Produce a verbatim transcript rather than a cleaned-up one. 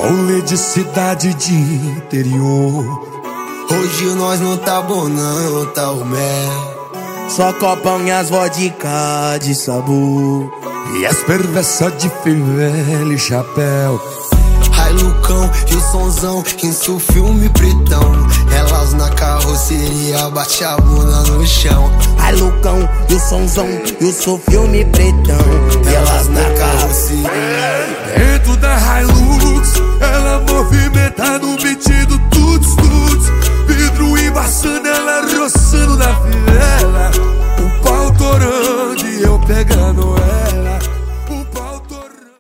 Rolê de cidade de interior. Hoje nós não tá bom não, tá o mé. Só copão e as vodka de sabor. E as perversas de fivela e chapéu. Ai Lucão e o sonzão, isso filme pretão. Elas na carroceria, bate a bunda no chão. Ai Lucão e o sonzão, isso filme pretão. Elas na carroceria.